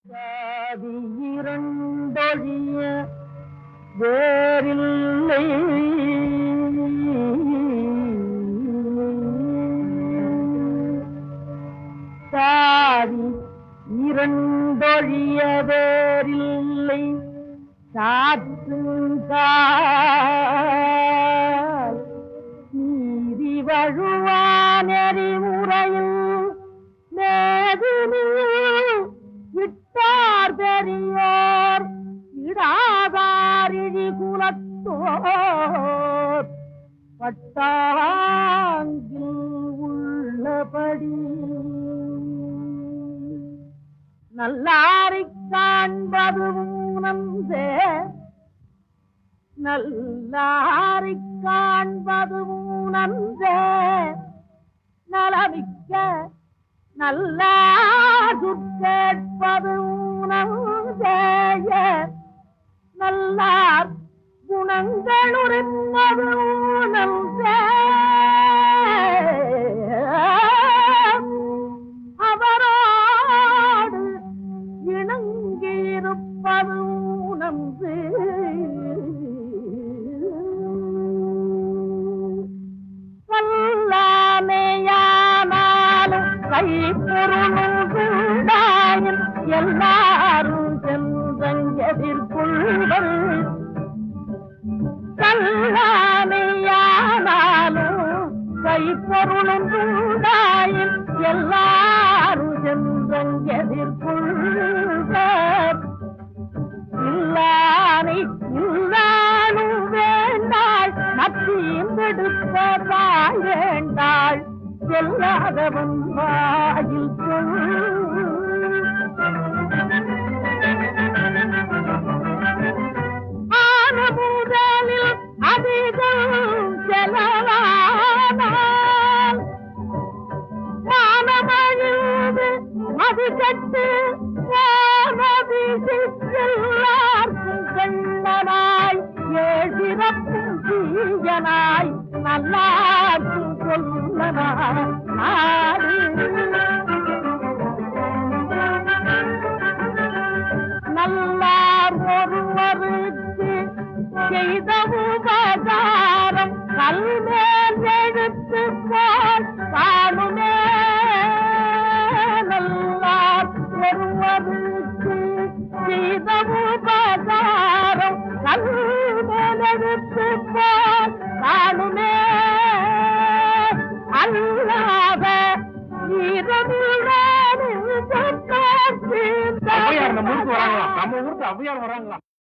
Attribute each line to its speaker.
Speaker 1: சாதி இரண்டொழிய வேறில்லை சாதி இரண்டொழிய வேறில்லை சாற்றுங்கால் நீதி வழுவான் எறிமுறையில் மேதினில் இட்டார் பெரியோர் இடாதார் இழி குலத்தோர் பட்டாங்கில் உள்ளபடி நல்லாரைக் காண்பது ஊனந்தே நல்லாரைக் காண்பது ஊனந்தே நலமிக்க நல்லார் கேட்பது ஊனந்தேய நல்லார் குணங்களுரிப்பது ஊனந்தே அவரோடு இணங்கியிருப்பது ஊனந்து வல்லாமையானாலும் கைப்பொருளுண்டாயின் எல்லாரும் சென்றெதிர்கொள்வர் கல்லாமையானாலும் கைப்பொருளுண்டாயின் எல்லாரும் சென்றெதிர்கொள்வர் இல்லானை இல்லானும் வேண்டாள் மற்றெடுப்பதாய் வேண்டாள் செல்லாதவன் வாயில் ஆன முதலில் அதிகம் செலவானால் மானமழிந்து அது கட்டு எல்லாருக்கும் கண்ணனாய் ஏழிறப்பும் தீயனாய் நல்லாருக்கும் கொல்லனாய் நாடு நல்லார் ஒருவருக்கு செய்த உபகாரம் கல்மேல் எழுத்து போல் காணுமே நல்லார் ஒருவருக்கு செய்த உபகாரம் கல்மேல் எழுத்து போல் காணுமே அல்லாத
Speaker 2: நம்ம ஊருக்கு வராங்களா?